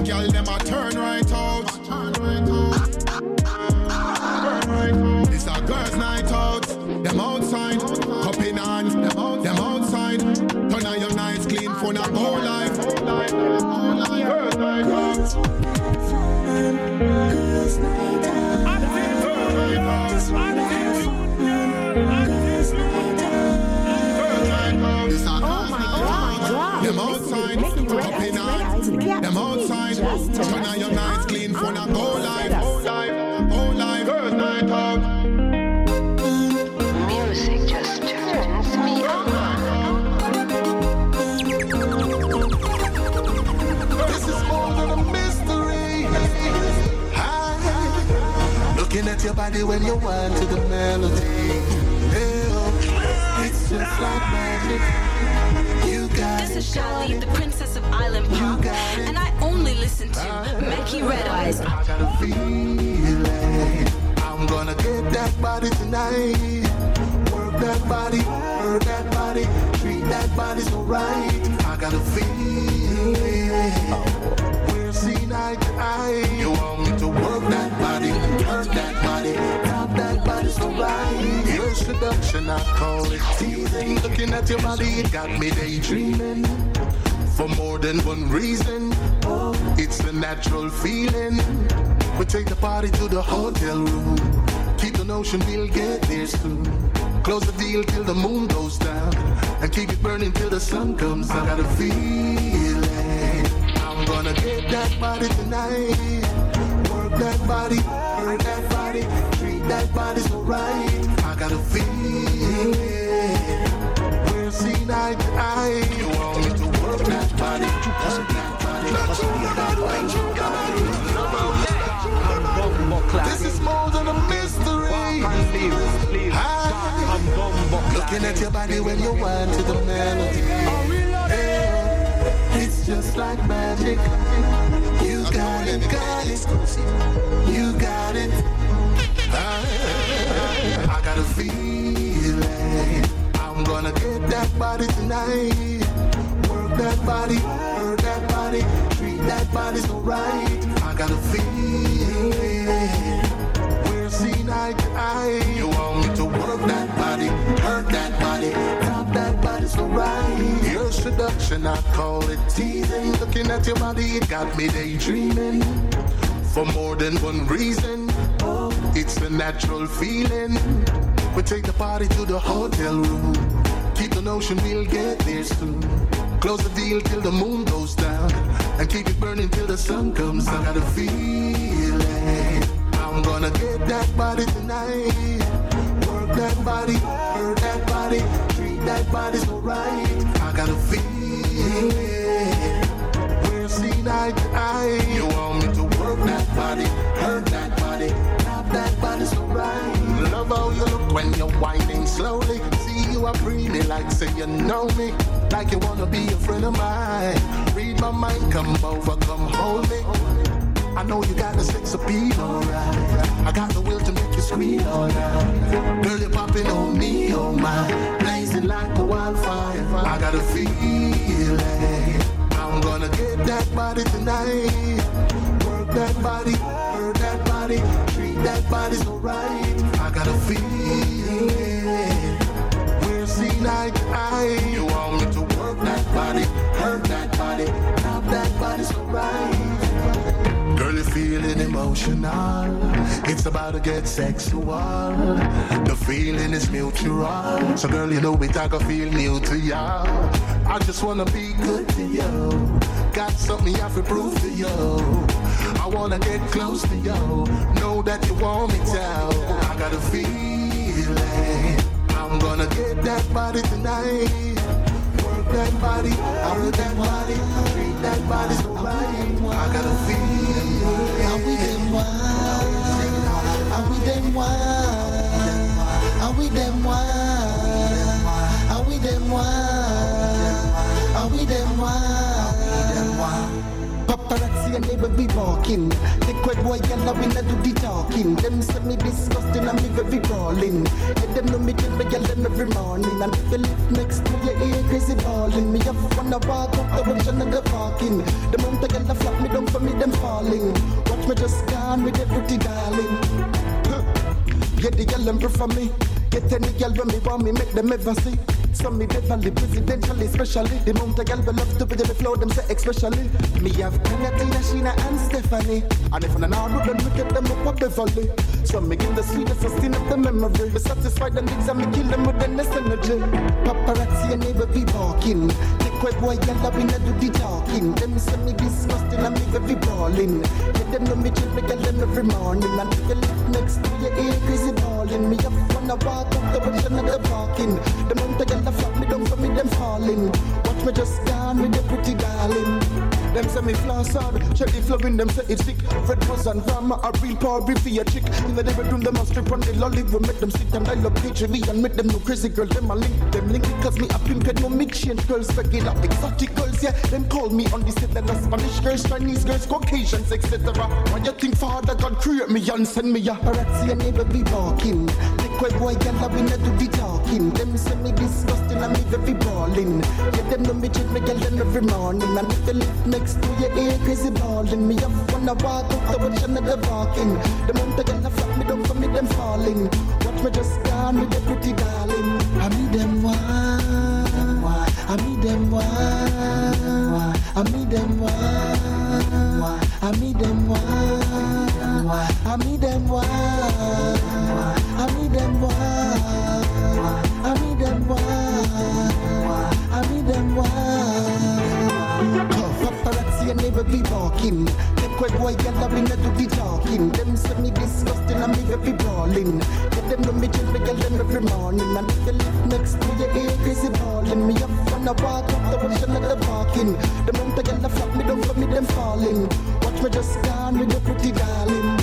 girl them a turn right out. This a girls' night out. Them outside, cup in hand. Them outside. Turn on your nights clean for the whole life. Girls' night out. Girls' night out. Them outside, up in hand. Them outside, turn on your nights clean for the whole life. Whole life, girls' night out. Music just turns me on. This is more than a mystery. Looking at your body when you want to the melody. It's just like magic. This is Charlie, the princess of Island Pop, and I only listen to Mackie Red Eyes. I got a feeling I'm gonna get that body tonight. Work that body, hurt that body, treat that body so right. I got a feeling we're seen eye to eye. You want me to work that body, hurt that body, top that body so right. Your seduction, I call it teasing. Looking at your body, it got me daydreaming. For more than one reason, it's the natural feeling. We take the party to the hotel room. Keep the notion we'll get there soon. Close the deal till the moon goes down, and keep it burning till the sun comes. I got a feeling I'm gonna get that body tonight. Work that body, hurt that body, treat that body so right. I got a feeling we're seen eye to eye. You want me to work that body, hurt that body, this is more than a mystery. Looking at your body when you want to the melody. It's just like magic. You got it, got it. You got it. I got a feeling I'm gonna get that body tonight. Work that body, hurt that body, treat that body so right. I got a feeling we're seen eye to eye. You want me to work that body, hurt that body, top that body so right. Your seduction, I call it teasing. Looking at your body, it got me daydreaming. For more than one reason, it's the natural feeling. We take the party to the hotel room. Keep the notion we'll get there soon. Close the deal till the moon goes down, and keep it burning till the sun comes. I got a feeling I'm gonna get that body tonight. Work that body, hurt that body, treat that body so right. I got a feeling we're seen eye to eye. You want me to work that body, hurt that body, top that body so right. Love how you look when you're whining slowly. See you are me like say you know me, like you wanna be a friend of mine. Read my mind, come over, come hold me. I know you got the sex appeal, alright. I got the will to make you squeal, alright. Girl, you're popping on me, oh my, blazing like a wildfire. I got a feeling I'm gonna get that body tonight. Work that body, hurt that body, treat that body so right. I got a feeling we're seen eye to eye. You want me to work that body, hurt that body, top that body so right. Girl, you're feeling emotional. It's about to get sexual. The feeling is mutual. So girl, you know it, I can feel new to ya. I just wanna be good to you. Got something I have to prove to you. I wanna get close to you. Know that you want me to. I got a feeling I'm gonna get that body tonight. Work that body, hurt that body, treat that body so right. I got a feeling. Are we them wild? Are we them wild? Are we them wild? Are we them wild? Are we them wild? Paparazzi Paparazzi and never be walking. The quick boy yellow we not do the talking. Them send me disgusting and me very brawling. Let them know me till me get them every morning. And if you live next to your ear crazy balling. Me have fun to walk up the direction of the parking. The moment I get the flap me down for me them falling. Watch me just gone with the pretty darling. Get the girl them prefer me. Get any girl when me want me make them ever see. Some me Beverly, presidentially, especially. The amount of girl will love to be the flow, them say especially. Me have Tina, Sheena and Stephanie. And if I'm not with them, we get them up at Beverly. So me give the sweetest, sustain up the memory. Be satisfied and needs and me kill them with the next energy. Paparazzi and never be walking. The quick boy yellow we not do the talking. Them say me disgusting and me very brawling. Let them know me chill, me get them every morning. And if you live next to your ear crazy balling. Me have fun to walk up the direction of the parking. The amount of girl the flap me down for me them falling. Watch me just gone with the pretty darling. Them say me floss hard, cherry flowing, them say it's thick. Red buzz and drama, a real power brief for your chick. In the bedroom, them a strip on the lolly. We make them sit and I love KGV and make them no crazy girl. Them a link because me a pimp and no mix change girls. Regular exotic girls, yeah. Them call me on the set and the Spanish girls, Chinese girls, Caucasians, etc. Why you think Father God create me and send me a paparazzi and never be walking. The quick boy yellow we not do the talking. Them say me disgusting and me very brawling. Let them know me check me girl them every morning. And if you live next to your ear crazy balling. Me have fun to walk up the direction of the walking. The amount of girl that flap me down for me them falling. Watch me just gone with the pretty darling. I meet them one, I meet them one, I meet them one, I meet them one, I meet them one, I meet them one, I meet them one, I meet them one. Paparazzi and never be walking. The quick boy yellow we not do the talking. Them say me disgusting and me very brawling. Let them know me chill me get them every morning. And if you live next to your ear crazy balling. Me have fun to walk up the direction of the parking. The amount of girl that flap me down for me them falling. Watch me just gone with the pretty darling.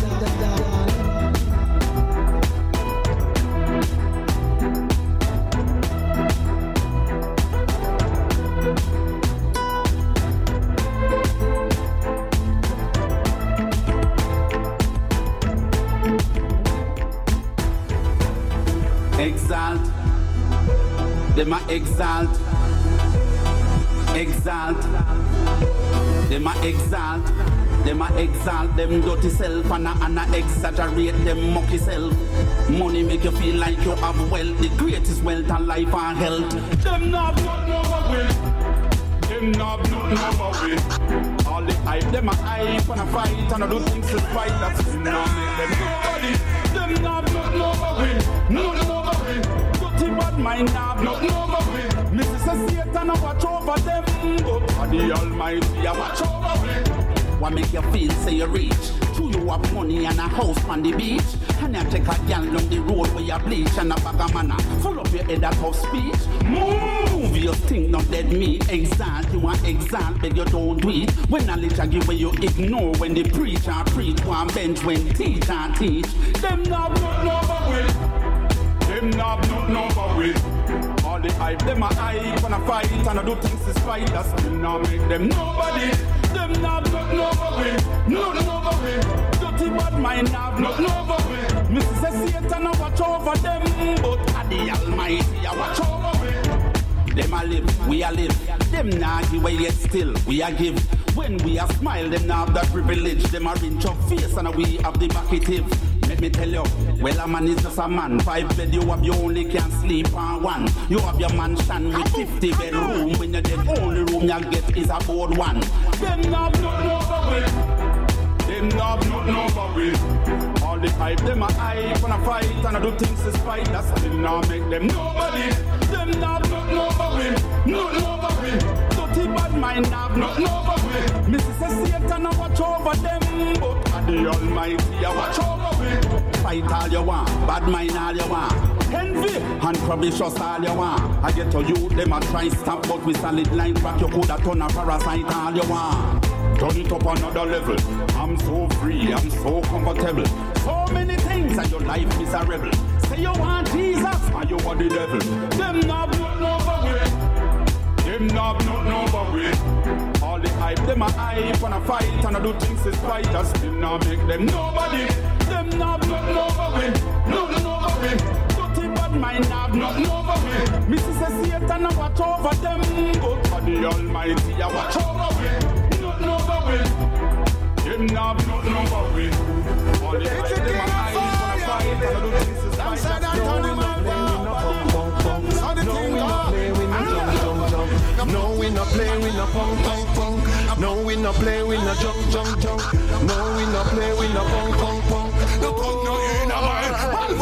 Exalt, them a exalt, exalt, them a exalt, them a exalt, them dirty self and a exaggerate them mucky self. Money make you feel like you have wealth, the greatest wealth and life and health. Them not nothing over with, them not nothing over with. All the hype, them a hype and a fight and a do things to fight. That's not make them nobody. Them not nothing over with, nothing over with. Dirty bad mind have nothing over with. Mrs. Satan a watch over them, but for the Almighty a watch over with. What make you feel say you reach? True you have money and a house on the beach. And you take a gal down the road where you bleach and a bag of manna full up your head at tough speech. Move your thing not dead meat. Exalt, you want exalt, but you don't do it. When knowledge I give where you ignore. When the preacher preach, one bench when teacher teach. Them not over with. Them not over with. All the hype, them a hype and a fight and a do things to spite. That's them not make them nobody. Them not over with, nothing over with. Dirty bad mind have nothing over with. Mrs. Satan a watch over them, but at the Almighty a watch over with. Them a live, we a live. Them not give away yet still, we a give. When we a smile, them not have that privilege. Them a rinse up face and we have the vacative. Let me tell you, well a man is just a man. 5 bed you have, you only can sleep on 1. You have your mansion with 50 bedroom. When you're the only room you get is about 1. Them not nothing over with. Them not nothing over with. All the hype, them a hype and a fight and a do things to spite. That's still not make them nobody. Them not nothing over with. Nothing over with. Dirty bad mind have nothing over with. Mrs. Satan a watch over them, but at the Almighty a watch over with. Fight all you want, bad mind all you want. Envy and probitious all you want. I get to you, them a try stop, but we solid line back. You coulda turn a parasite all you want. Turn it up another level. I'm so free, I'm so comfortable. So many things and your life miserable. Say you want Jesus and you want the devil. Them not nothing over with. Them not nothing over with. All the hype, them a hype and a fight and a do things is fight. I still not make them nobody. Them not nothing over me, nothing over me. Dirty bad mind have nothing over me. Mrs. Satan I watch over them, but for the Almighty I watch over me. Nothing over me. Them not nothing over me. All the hype, them a hype and a fight and a do things is fight. No, we no play, we no punk, punk, punk. No, we no play, we no junk, junk, junk. No, we no play, we no punk, punk, punk. No punk, no in a mind.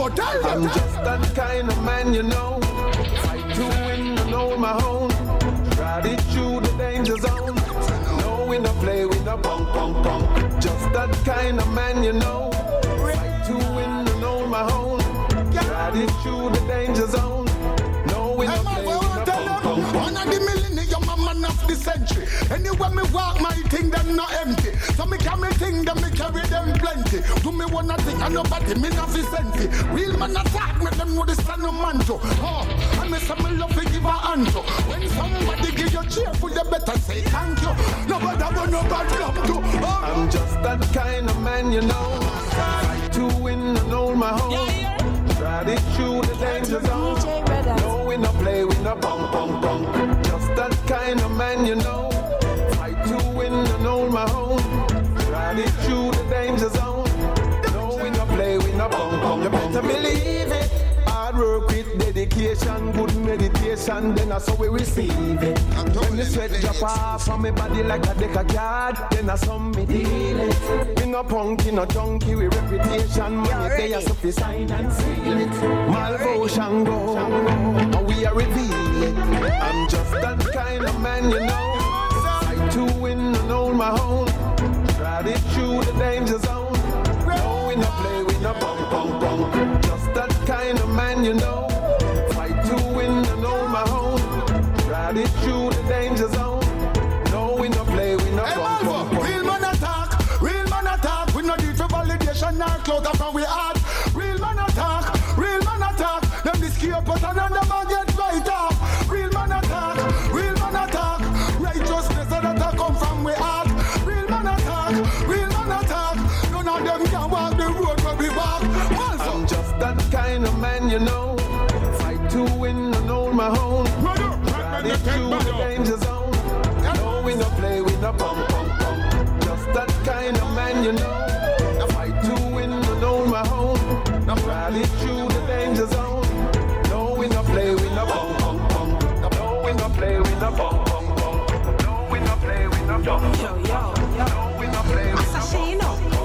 I'm just that kind of man, you know. Fight to win, I know my own. Ride it through the danger zone. No, we no play, we no punk, punk, punk. Just that kind of man, you know. Fight to win, I know my own. Ride it through the danger zone. No, we no play, we no punk, punk. One of the millennium, a man of the century. Anywhere me walk, my thing them not empty. So me carry thing, them me carry them plenty. Do me one thing, and nobody me not fi senti. Real man attack, me them know the stand no man to. Oh, and me say me love to give a hand to. When somebody give you cheerful, you better say thank you. Nobody want nobody love to. Oh. I'm just that kind of man, you know. Fight to win and hold my own. Ride it through the danger zone. No, we no play, we no punk, punk, punk. Just that kind of man, you know. Fight to win and hold my own. Ride it through the danger zone. No, we no play, we no punk, punk. You better believe it. Hard work with dedication, good meditation, then that's how we receive it. When the sweat drop off from my body like a deck of card, then that's how me deal it. We no punk, we no junkie, we reputation. When you say so fi sign and seal it. Malvotion go, and we are reveal it. I'm just that kind of man, you know. Fight to win and hold my own. Ride it through the danger zone. No, we no play, we no punk, punk, punk. Just that kind of man, you know. Fight to win and hold my own. Ride it through the danger zone. No, we no play, we no punk, punk, punk. Real man attack, real man attack. We no need for validation, nor clout from we heart. Real man attack, real man attack. Them this key up and them a get right off. Real man attack, real man attack. Righteousness that come from we heart. Real man attack, real man attack. None of them can walk the road where we walk. I'm just that kind of man, you know. Fight to win and hold my own. Ride it through the danger zone. No, we no play, we no punk, punk, punk. Just that kind of man, you know. Fight to win and hold my own. Ride it through the danger zone. No, we no play, we no punk, punk, punk. No, we no play, we no punk, punk, punk. No, we no play, we no punk, punk. Yo, yo, No, we no play, we no punk, Assassino.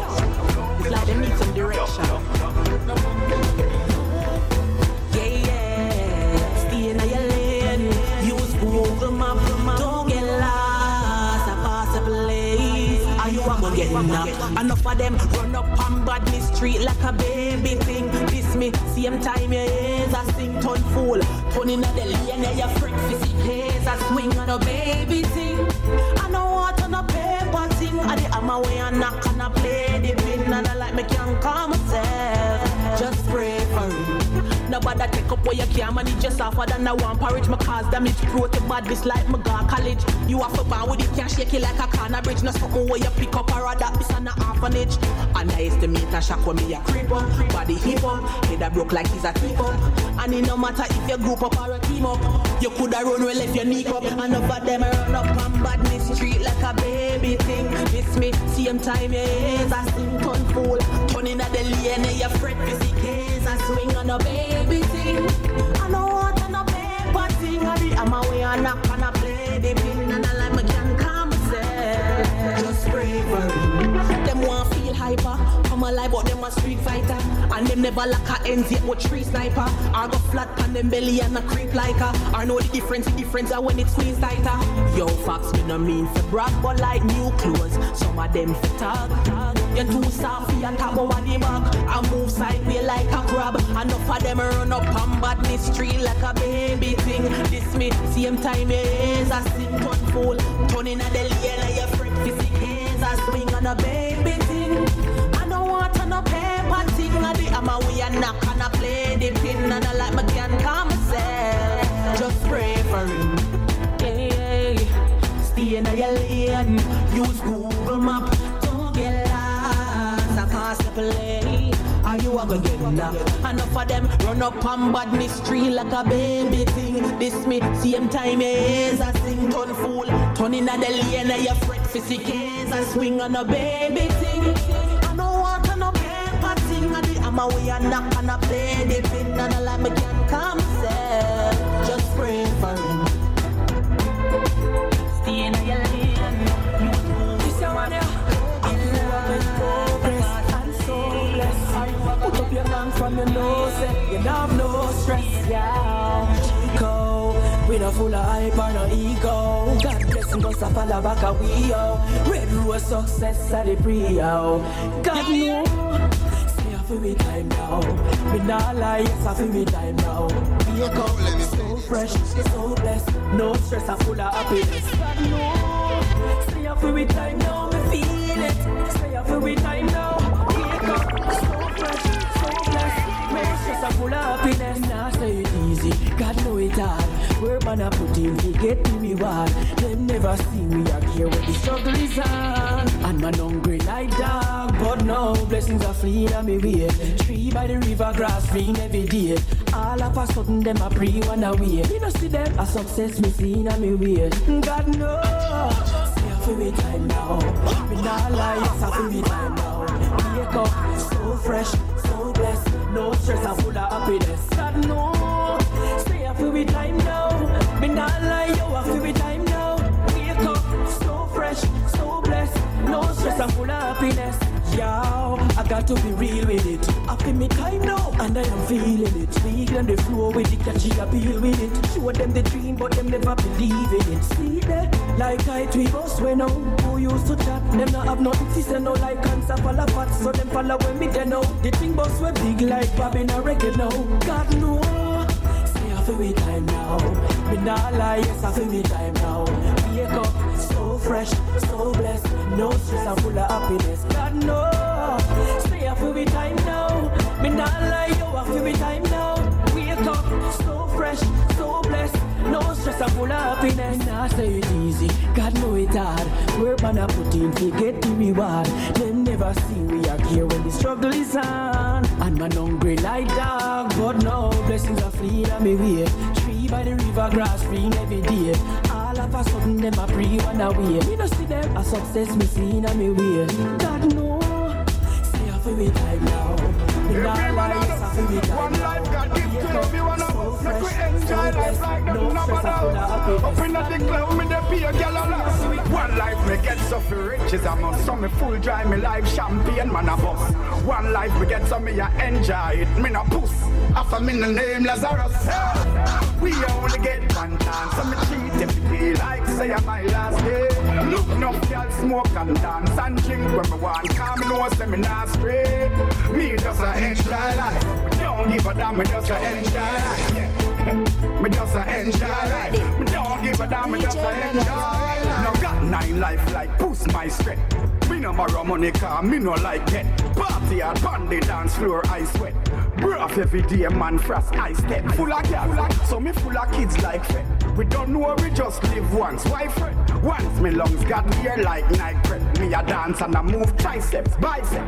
It's like they need some direction. Yeah, stay in your lane. Use Google Map. Don't get lost. A pass a place. Are you a gonna get knocked? Enough of them run up on Badney Street like a baby thing. This me, same time your ears a sing ton fool. Turn in the lane, yeah, your freak fizzy plays a swing on a baby thing. I know what on a paper thing. I the hammer way and knock and I play the pin. And I like me can't calm myself. Just pray for it. Nobody take up where you can manage yourself. Other than I want porridge. My cause damage pro to bad this like my girl college. You have to ban with it, can't shake it like a corner bridge. No something where you pick up or that this and a orphanage. And I estimate a shock when me a creep up. Body hip up, head a broke like he's a tip up. And it no matter if you group up or a team up. You coulda run well if you knee up. And over them run up on Badney Street like a baby thing. This me, same time your ears a sing ton fool. Turn in the lane and you fret busy case and swing on a baby thing. I know what on a paper thing. I'm away and knock and I play the pin. And I like me can calm myself. Just pray for it. Them want feel hyper. Come alive but them a street fighter. And them never like a ends yet with tree sniper. I go flat on them belly and a creep like her. I know the difference are when it squeeze tighter. Yo, facts me no mean for brag, but like new clothes. Some of them for tag. You're too soft and top over the back. I move sideways like a crab. Enough of them run up on Badney Street like a baby thing. This me, same time your ears a sing ton fool. Turn in the lane and your freak physique hands a swing on a baby thing. I don't want to no paper thing. I'm a way and knock and I play the pin. And I like me can calm myself. Just pray for him. Yeah. Stay in your lane. use Google Map. Don't get lost, I pass the play. Are you a go get knocked? Enough of them run up on badness street like a baby thing. This me same time is a sing turn fool. Turn in a the lane and you fret for sick case and swing on a baby thing. I don't want to no paper thing. And the hammer we a knock and a play the pin. And a lie me can come say. Just pray for him. Stay in your lane. This your one, yeah. Put up your hand from your nose, you don't have no stress, yeah. Chico, we not full of hype or no ego. God blessing us a follow back a we, yo. Red rose success at the pre-yo. God know, stay off of time now. Me not lie, yes, off of time now. Wake up, so fresh, so blessed. No stress, I'm full of happiness. God know, stay off of time now, me feel it. Stay off of time now. Wake up, so fresh. I'm full of happiness, now say it easy. God know it hard. Work man I put in, we get the reward. Them never see me out here when the struggle is on. And man hungry like dog, but no blessings are fleeing on me way. Tree by the river, grass green every day. All of a sudden them a pre one away. You know see them a success me seen on me way. God knows. See I feel me time now. Me not lie, yes I feel me time now. Wake up, so fresh, so blessed. No stress, I'm full of happiness. God no, stay up for me time now. Me not lie, yo, I feel me time now. Wake up, so fresh, so blessed. No stress, I'm full of happiness. Yo, I got to be real with it. I feel me time now, and I am feeling it. Speak them the flow with it, catchy appeal with it. Show them the dream, but them never believe in it. See that, like I tweet us when now. Who used to chat, them not have nothing to say, no like cancer, fall apart. So them follow when me they know. The thing boss were big like Bob in a record now. God know, stay off of me time now. Me not lie, yes I feel me time now. Wake up, so fresh, so blessed. No stress, I'm full of happiness. God know, stay off of me time now. Me not lie, yo, I feel me time now. Wake up, so fresh, so blessed. No stress, I'm full of happiness. Nah, say it easy, God know it hard. Work man I put in, to get the reward. Them never see we are here when the struggle is on. And man hungry like dog, but no blessings are fleeing on me way. Tree by the river, grass green every day. All of a sudden them a pre one away. Me no see them a success me seen on me way. God know, stay off of me time now. Me not lie, yes I feel me time. One life God give to everyone of us. Make we enjoy life like them number down. Up in the cloud, me the be a gal alive. One life me get so for riches I'm on. So me full dry me life champagne man a boss. One life me get so me a enjoy it. Me no puss. After me the name Lazarus. We only get one chance. So me cheat every day like say I'm my last day. Look enough y'all smoke and dance and drink when me want. Cause me know say me not stray. Me just a enjoy life. Don't give a damn, me just a enjoy life. Yeah. Me just a enjoy life. Me don't give a damn, me just a enjoy life. Now got 9 life like boost my strength. Me no borrow money cause me no like it. Party at Bandy dance floor I sweat. Breath every day man frost I step. Full of gas, so me full of kids like fed. We don't know we just live once. Why fret? Once me lungs got here like night prep. Me a dance and I move triceps, biceps.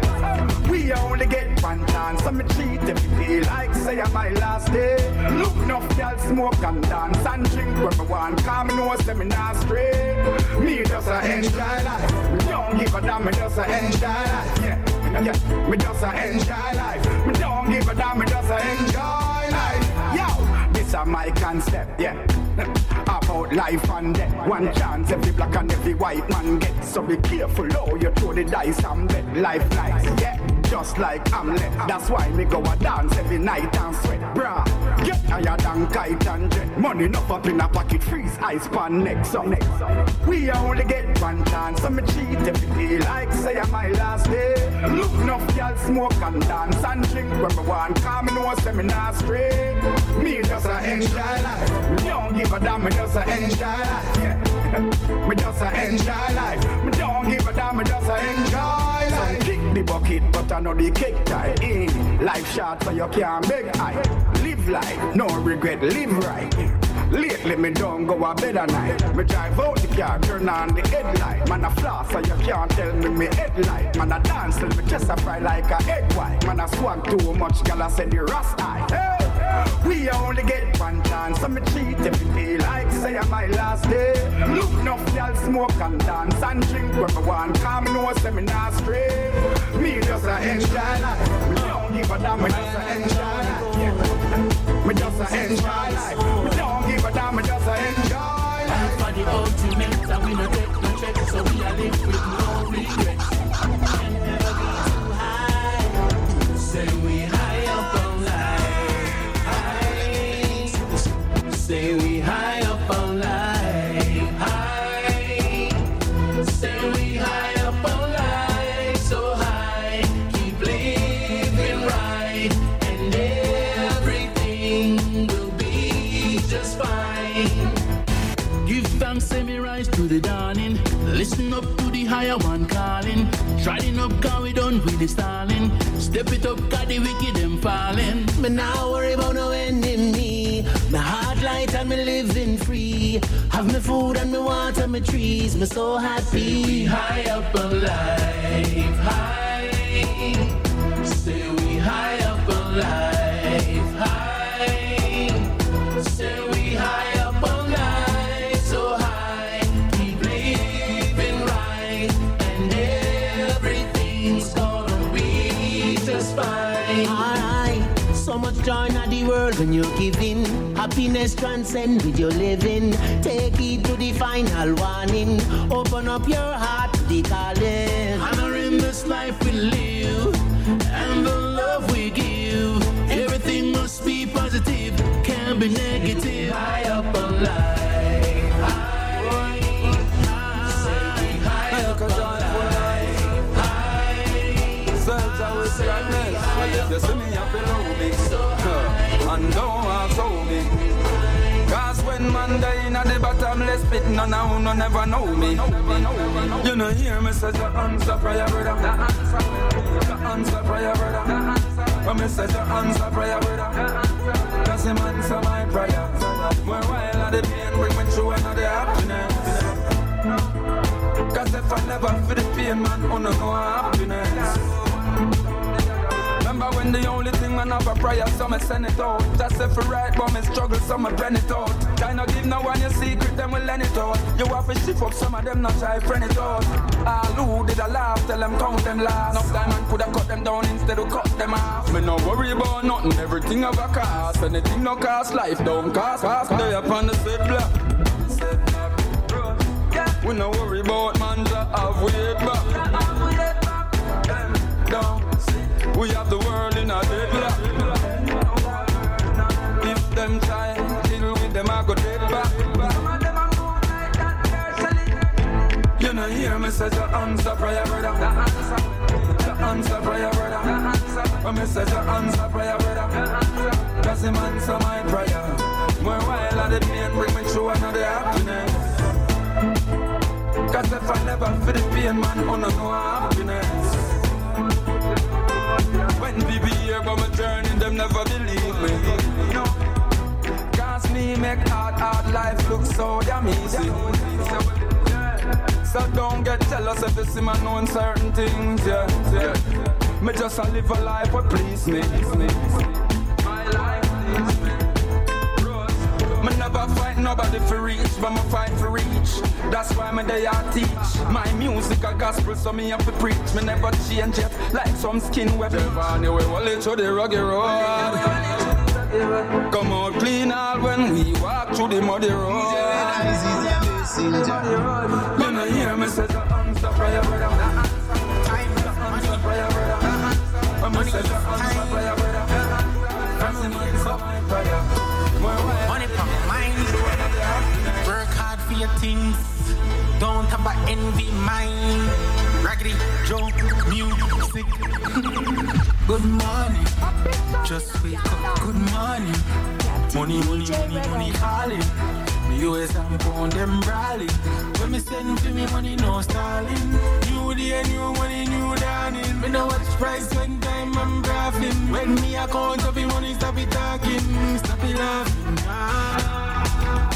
We only get one chance. So me cheat every day like say I'm my last day. Look enough y'all smoke and dance and drink when me want. Cause me know say me not stray. Me just a enjoy life. Me don't give a damn, me just a enjoy life. Yeah, me just a enjoy life. Me don't give a damn, me just a enjoy life. Yo, this a my concept, yeah. About life and death. One chance every black and every white man gets. So be careful how you throw the dice and bet. Life nice, yeah. Just like Hamlet. That's why me go a dance every night and sweat. Bruh, get higher than kite and jet. Money enough up in a pocket, freeze, ice pan next up. We only get one chance, so me cheat every day like say I'm my last day. Look enough y'all smoke and dance and drink when me want. Cause me know say me not stray. Me just a enjoy life. Me don't give a damn, me just a enjoy life. Yeah. Me just a enjoy life. Me don't give a damn, me just a enjoy life. So kick the bucket, but I know the cake tie in. Life short so you can't beg high. Live life, no regret, live right. Lately me don't go a bed at night. Me drive out the car, turn on the headlight. Man a floss so you can't tell me headlight. Man a dance till me chest a fry like a egg white. Man a swag too much, girl I said the rust eye. Hey, we only get one chance, so me cheat every day like say I'm my last day. Look enough y'all smoke and dance and drink when me want. Come no say me not stray. Me just a enjoy life. Me don't give a damn, me just a enjoy life. Yeah. Me just a enjoy life. Me don't give a damn, me just a enjoy life. For the ultimate, and we no take no check, so we are live with no regrets. And never be too high. Say we high up on life. High. Say we high up on life. High. Say we high up on life. So high. Keep living right. And everything will be just fine. Give thanks, say me rise to the dawning. Listen up to the higher one calling. Striding up, cause we done with the stalling. Step it up, cause the wicked them falling. Me now worry about no enemy. My heart light and me living free. Have me food and me water, me trees. Me so happy. We high up on life. High. Say we high up on life. High. Say we high up on life. So high. Keep living right. And everything's gonna be just fine. Alright. So much joy in the world when you're giving. Happiness transcend with your living. Take it to the final warning. Open up your heart to the calling. Honoring this life we live and the love we give. Everything must be positive, can't be negative. High up on life. High. Say high up on life. High. Search our sadness. If you see me, I below me. And don't ask how me. Cause when man die in the bottomless pit, none of you never know me. You know hear me say the answer prayer, brother. The answer prayer, brother. When me say the answer prayer, brother. Cause him answer my prayer. More while of the pain bring me through another happiness. Cause if I never feel the pain, man, I don't know happiness. Remember when the only thing man have a prayer, so me send it out. Just if you right, but me struggle, so me pen it out. Try not give no one your secret, them will lend it out. You have to shift up, some of them not try friend it out. All who did a laugh, tell them count them last. Enough time man could have cut them down instead of cut them off. Me no worry about nothing, everything have a cost. Anything no cost, life don't cost. Stay up on the set block. We no worry about man, just have weight back. Down. We have the world in a deadlock. If them try, deal with them, I go dead back. You know hear me say the answer prayer, brother. The answer prayer, brother. When me say the answer prayer, brother. Cause him answer my prayer. More while of the pain bring me through another happiness. Cause if I never feel the pain, man, I don't know happiness. When people hear about my journey, them never believe me. No, cause me make hard life look so damn easy. So don't get jealous if you see me knowing certain things, yeah. Me just a live a life what please me. My life please me. Me never fight nobody for reach, but me fight for reach. That's why me there I teach. My music a gospel, so me have to preach. Me never change it, like some skin web. Anyway, we'll let you the rugged road. Come out clean all when we walk through the muddy road. You know hear me say the answer prayer, brother. The answer prayer, brother. When me say the answer prayer, brother. That's the answer my prayer. Money from my mind. Work hard for your things. Don't have an envy mind. Raggedy Joe music. Good morning. Just wake up. Good morning. Money calling. Me US and pound them brawling. When me send for me money, no stalling. New day, new money, new dawning. Me know watch price when time I'm graphing. When me account of the money, stop it talking, stop it laughing.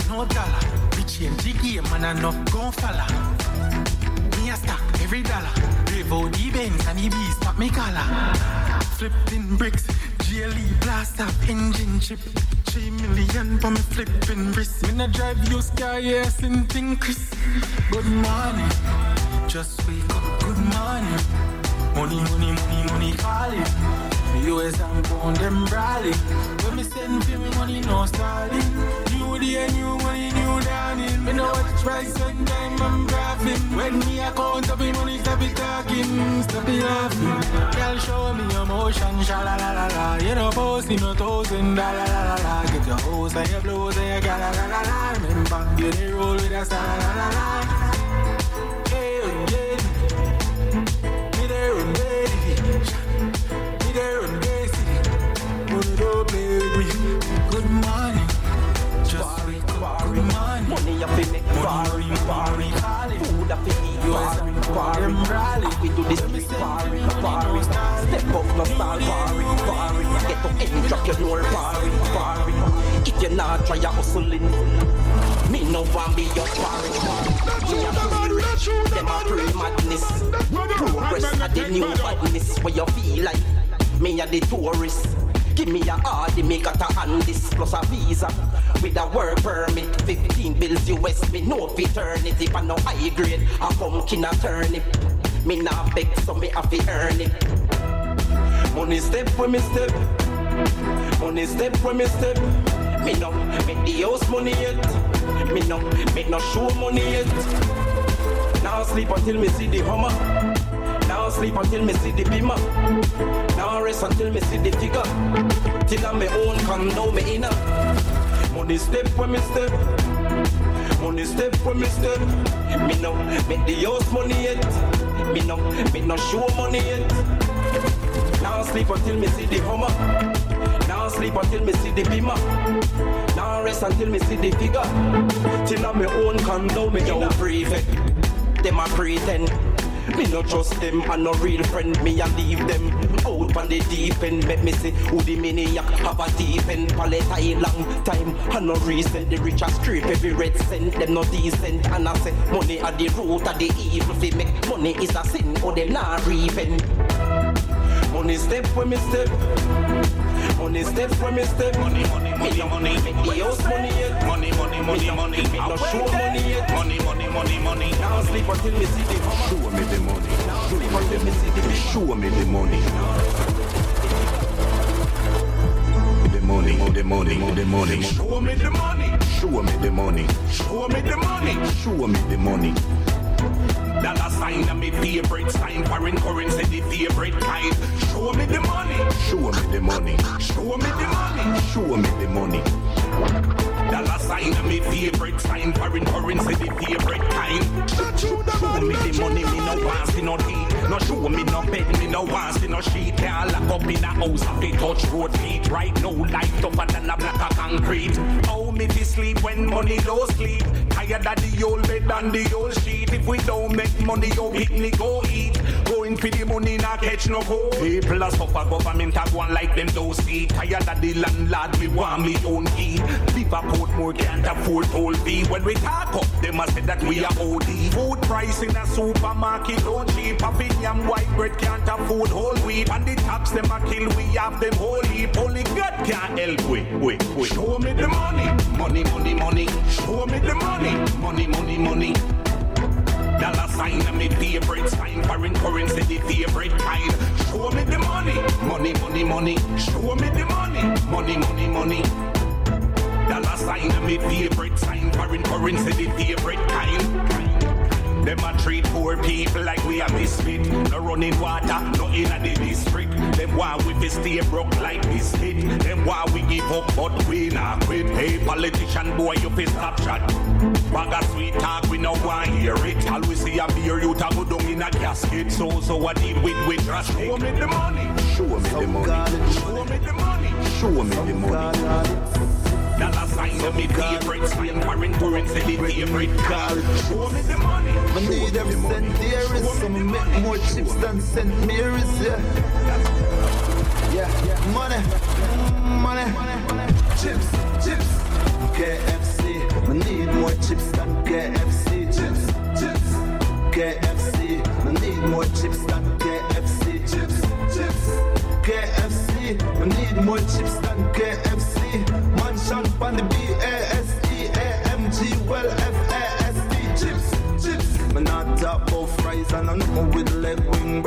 no dollar. We change the game and enough gon' follow. Me a stack every dollar. Brave out the Benz and the beast pop me collar. Flipped in bricks, GLE blast up engine chip. 3 million for me flipping wrist. Me not drive used car, yes, in thing Chris. Good morning, just wake up, good morning. Money, money, money, money calling. US and pound them brawling. When me send for me money, no stalling. New day, new money, new dawning. Me know what to try, sometime I'm graphing. When me account up in money, stop it talking, stop it laughing. Girl, show me emotion, sha-la-la-la-la. You know, post in $1,000, la-la-la-la. Get your house and your clothes and your ga-la-la-la-la. Remember, you dey roll with us, la-la-la-la. Hey, yeah. Me there on baby. Me there on basic. Money don't play with me. Good morning. Just wake up, good morning. Money up in make party, party. Food up in eat, party. We do this party. Step up, no style, party. Get up any drop, you know party. If you're not try your hustling, me no want be your party. Them a pray madness. Progress at the new badness. Where you feel like me a the tourist. Give me a hardy, me got a hand this plus a visa. With a work permit, 15 bills US, me no eternity. If I no high grade, a pumpkin a turnip. Me nah beg, so me have to earn it. Money step when me step. Money step when me step. Me no make the house money yet. Me no show money yet. Now sleep until me see the Hummer. Now sleep until me see the Beamer. Now rest until me see the figure. Till I'm my own condo, me inner. Money step when me step. Money step when me step. Me no make the house money yet. Me no show money yet. Now sleep until me see the Hummer. Now sleep until me see the Beamer. Now rest until me see the figure. Till I'm my own condo, me inner. Prefect. Them a pretend. Me no trust them and no real friend. Me a leave them out on the deep end. Make me see who the maniac have a deep end. Palette long time and no recent. The rich a scrape every red cent. Them no decent. And I say money at the root of the evil. If make money is a sin or them not repent. Money step when me step. Money step when me step. Money, money, money, money. Make the house money yet. Money, money, money, money. Make no show money yet. Money, money, money, money. Now sleep until me see the Hummer. Show me the money. Now sleep until me see the big. Show me the money. The money, the money, the money. Show me the money. Show me the money. Show me the money. Show me the money. Dollar sign and me favorite sign. Foreign currency the favorite kind. Show me the money. Show me the money. Show me the money. Show me the money. Dollar sign and me favorite sign. Foreign currency the favorite kind. Show me the money. Me no want see no tea. No show me no bed. Me no want see no sheet. Can't lock up in a house of the touch road feet. Right now life tougher than a block of concrete. How me fi sleep when money don't sleep? Tired of the old bed and the old sheet. If we don't make money, you hit me go eat. Going for the money, not catch no go. People are suffer, government are going like them don't see. Tired of the landlord, we want me own key. Liverpool more can't afford toll fee. When we talk up, they must say that we are OD. Food price in a supermarket don't cheap. A yam white bread can't afford whole wheat. And the tax them a kill, we have them whole heap. Only God can't help we. Show me the money. Money, money, money. Show me the money. Money, money, money. Dollar sign and me favorite sign. Foreign currency the favorite kind. Show me the money. Money, money, money. Show me the money. Money, money, money. Dollar sign and me favorite sign. Foreign currency the favorite kind. Them a treat poor people like we are misfit. No running water, no in the district. Them why we fi stay broke like this hit. Them why we give up but we not quit. Hey politician boy, you fi stop shot. Bag of sweet talk, we no want hear it. All we see a beer you to go down in a casket. So what did we trust? Show me the money. Show me the money. Show me the money. Show me the money. Dollar sign of me favorite sign. Foreign currency the favorite card. Show me the money. I need them St. Mary's. So me make more chips than St. Mary's, yeah. Yeah, money. Chips. KFC. We need more chips than KFC. Chips. KFC. We need more chips than KFC. Chips. KFC. We need more chips than KFC. Mansion on the BASEAMG. Well, FASD. Chips. Me not talk about fries and I know with leg wing.